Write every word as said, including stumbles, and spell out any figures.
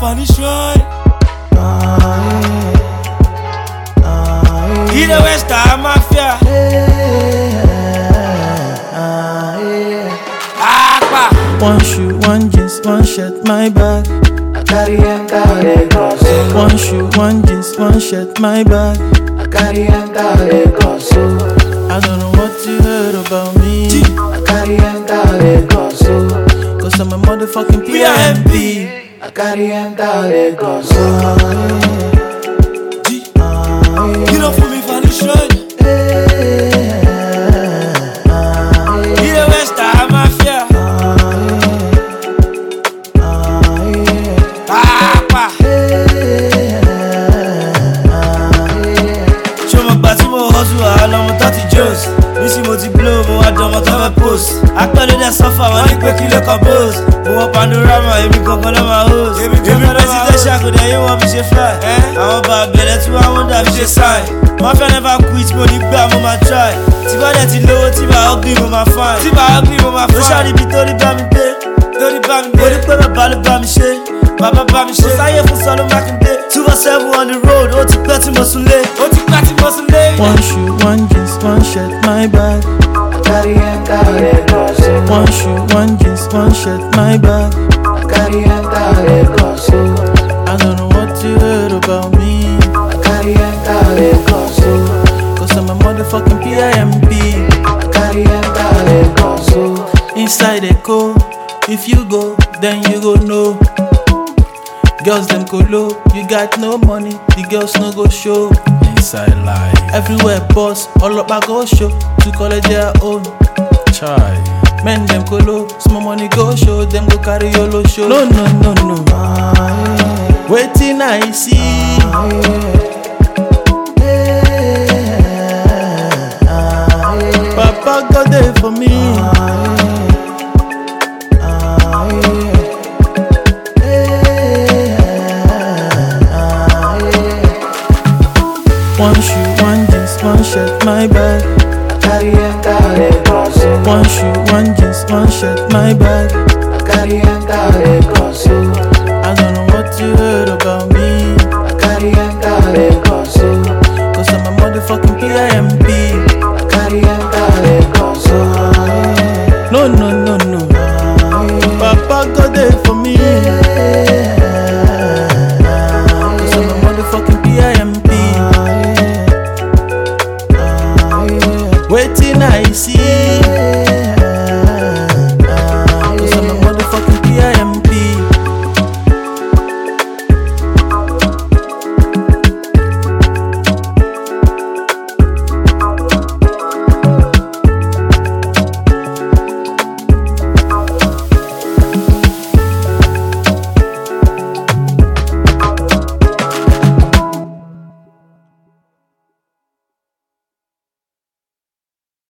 vanish right. In the West Star Mafia. One shoe, one jeans, one shirt, my bag. I carry enter Lagos. One shoe, one jeans, one shirt, my bag. I carry enter Lagos. I don't know what you heard about me. I carry enter Lagos. Cause I'm a motherfucking P I M P. I carry enter Lagos. You know for me vanish right. In the West Star Mafia. I'm a dirty Jones. Missy Moti blow, mo wa dán mo tó fẹ́ post. Akpẹ́lẹ́ dẹ̀ sọ́fà, wọ́n ní pé kí ló compose. Mo wọ panorama, èmi gangan ló máa host. Èmi presidential kò dẹ̀ yé wọn fi ṣe fly. Àwọn bá bẹ̀rẹ̀ tí wọ́n wọ́n dà fi ṣe sign. Wọ́n fẹ́ never quit, mo ní gbà mo máa try. Tí bá dẹ̀ ti lówó, tí bá ugly mo máa fine. Tí bá ugly mo máa fine. Ló ṣàríbi torí bá mi dé. Torí bá mi dé. Mo ní pé bàbá ló bá mi ṣe. Bàbá bá mi ṣe. Kò sáyé fún Sọlú Mákindé. two oh seven on the road, ó ti pẹ́ tí mo sùn lé. Ó ti pẹ́ tí mo sùn lé. One shoe, one jeans, one shirt, my bag. I carry enter Lagos. One shoe, one jeans, one shirt, my bag. I carry enter Lagos. I don't know what you heard about me. I carry enter Lagos. Cause I'm a motherfucking P I M P. I carry enter Lagos. Inside a co, if you go, then you go know. Girls them go low, you got no money, the girls no go show. Inside life, everywhere boss, all up I go show, to college their own. Chai. Men them go low, small money go show, them go carry yolo show. No, no, no, no. Waiting I see. Papa got there for me. One shoe, one jeans, one shirt, my bag. I carry enter Lagos. One shoe, one jeans, one shirt, my bag. I carry enter Lagos. I don't know what you heard about me. I carry enter Lagos. Cause I'm a motherfucking P I M P. I carry enter Lagos. No, no, no, no. Papa got there for me. Cause I'm a motherfucking P I M P. Waiting I see.